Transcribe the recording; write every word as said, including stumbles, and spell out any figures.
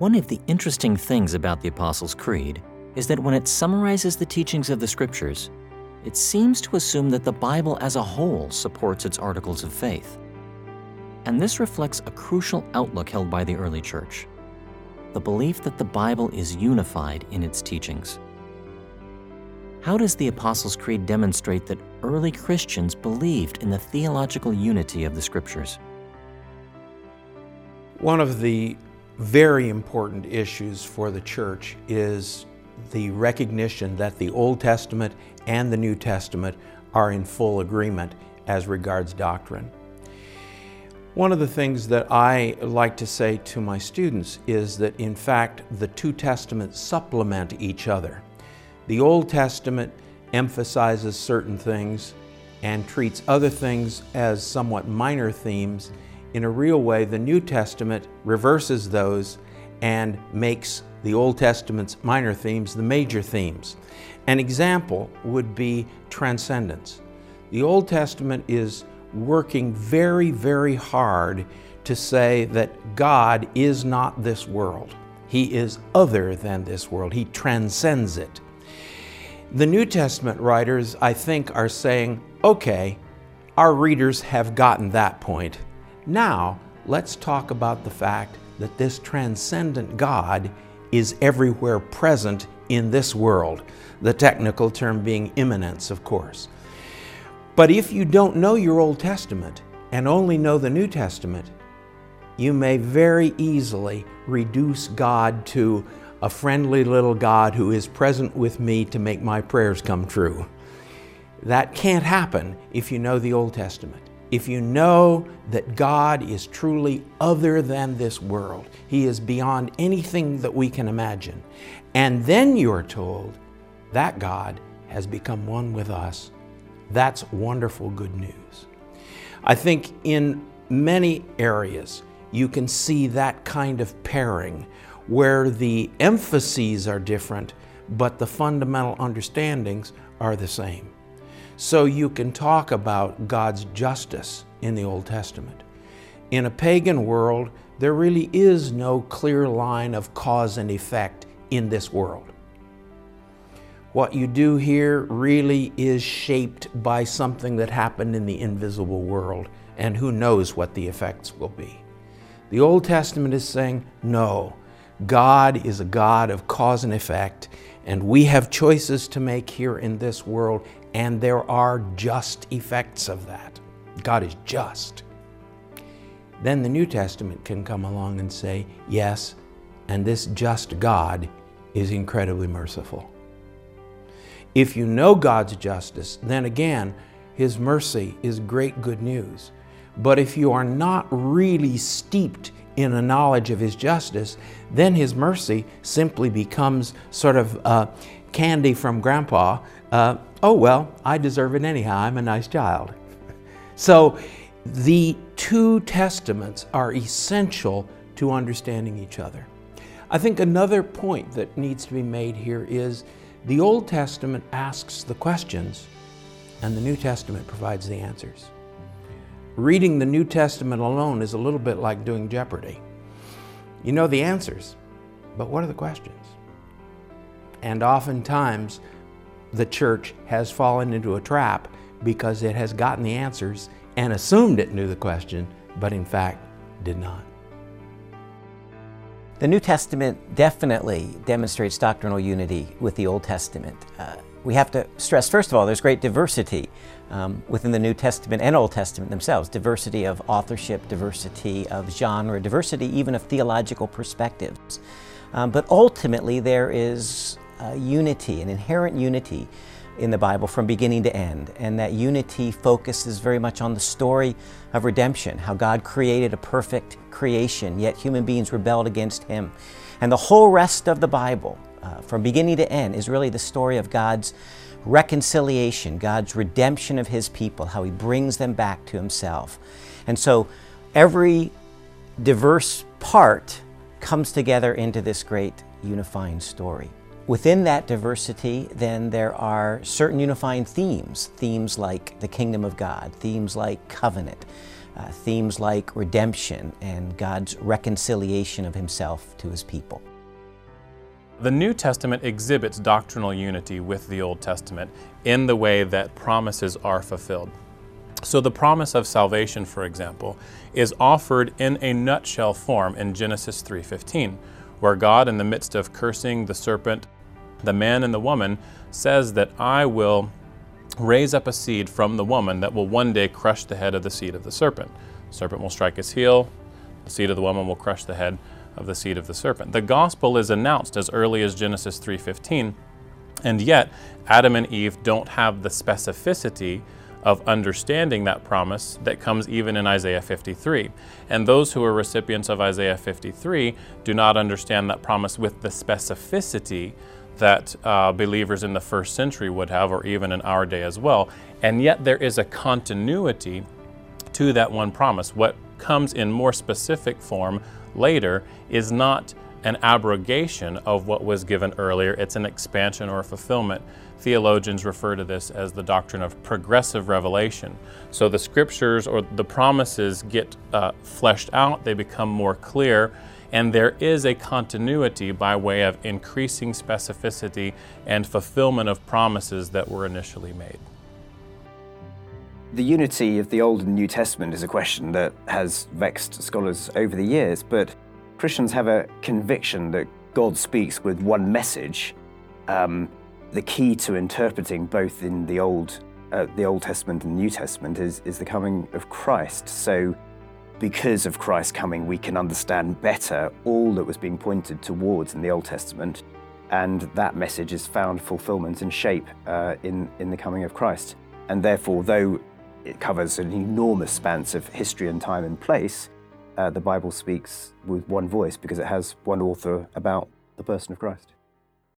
One of the interesting things about the Apostles' Creed is that when it summarizes the teachings of the Scriptures, it seems to assume that the Bible as a whole supports its articles of faith. And this reflects a crucial outlook held by the early church, the belief that the Bible is unified in its teachings. How does the Apostles' Creed demonstrate that early Christians believed in the theological unity of the Scriptures? One of the very important issues for the church is the recognition that the Old Testament and the New Testament are in full agreement as regards doctrine. One of the things that I like to say to my students is that, in fact, the two testaments supplement each other. The Old Testament emphasizes certain things and treats other things as somewhat minor themes. In a real way, the New Testament reverses those and makes the Old Testament's minor themes the major themes. An example would be transcendence. The Old Testament is working very, very hard to say that God is not this world. He is other than this world. He transcends it. The New Testament writers, I think, are saying, okay, our readers have gotten that point. Now, let's talk about the fact that this transcendent God is everywhere present in this world, the technical term being immanence, of course. But if you don't know your Old Testament and only know the New Testament, you may very easily reduce God to a friendly little God who is present with me to make my prayers come true. That can't happen if you know the Old Testament. If you know that God is truly other than this world, He is beyond anything that we can imagine, and then you're told that God has become one with us, that's wonderful good news. I think in many areas you can see that kind of pairing where the emphases are different, but the fundamental understandings are the same. So you can talk about God's justice in the Old Testament. In a pagan world, there really is no clear line of cause and effect in this world. What you do here really is shaped by something that happened in the invisible world, and who knows what the effects will be. The Old Testament is saying, no, God is a God of cause and effect, and we have choices to make here in this world, and there are just effects of that. God is just. Then the New Testament can come along and say, yes, and this just God is incredibly merciful. If you know God's justice, then again, His mercy is great good news. But if you are not really steeped in a knowledge of His justice, then His mercy simply becomes sort of uh, candy from Grandpa. Uh, oh, well, I deserve it anyhow. I'm a nice child. So the two testaments are essential to understanding each other. I think another point that needs to be made here is the Old Testament asks the questions and the New Testament provides the answers. Reading the New Testament alone is a little bit like doing Jeopardy. You know the answers, but what are the questions? And oftentimes, the church has fallen into a trap because it has gotten the answers and assumed it knew the question, but in fact did not. The New Testament definitely demonstrates doctrinal unity with the Old Testament. Uh, we have to stress, first of all, there's great diversity um, within the New Testament and Old Testament themselves. Diversity of authorship, diversity of genre, diversity even of theological perspectives. Um, but ultimately there is uh, unity, an inherent unity in the Bible from beginning to end. And that unity focuses very much on the story of redemption, how God created a perfect creation, yet human beings rebelled against Him. And the whole rest of the Bible, uh, from beginning to end, is really the story of God's reconciliation, God's redemption of His people, how He brings them back to Himself. And so every diverse part comes together into this great unifying story. Within that diversity, then there are certain unifying themes, themes like the kingdom of God, themes like covenant, uh, themes like redemption and God's reconciliation of himself to his people. The New Testament exhibits doctrinal unity with the Old Testament in the way that promises are fulfilled. So the promise of salvation, for example, is offered in a nutshell form in Genesis three fifteen, where God, in the midst of cursing the serpent, the man and the woman, says that I will raise up a seed from the woman that will one day crush the head of the seed of the serpent. The serpent will strike his heel, the seed of the woman will crush the head of the seed of the serpent. The gospel is announced as early as Genesis three fifteen, and yet Adam and Eve don't have the specificity of understanding that promise that comes even in Isaiah fifty-three. And those who are recipients of Isaiah fifty-three do not understand that promise with the specificity that uh, believers in the first century would have, or even in our day as well. And yet there is a continuity to that one promise. What comes in more specific form later is not an abrogation of what was given earlier. It's an expansion or a fulfillment. Theologians refer to this as the doctrine of progressive revelation. So the scriptures or the promises get uh, fleshed out, they become more clear, and there is a continuity by way of increasing specificity and fulfillment of promises that were initially made. The unity of the Old and New Testament is a question that has vexed scholars over the years, but Christians have a conviction that God speaks with one message. Um, the key to interpreting both in the Old, uh, the Old Testament and the New Testament is, is the coming of Christ. So because of Christ's coming, we can understand better all that was being pointed towards in the Old Testament, and that message is found fulfillment and shape uh, in, in the coming of Christ. And therefore, though it covers an enormous span of history and time and place, uh, the Bible speaks with one voice because it has one author about the person of Christ.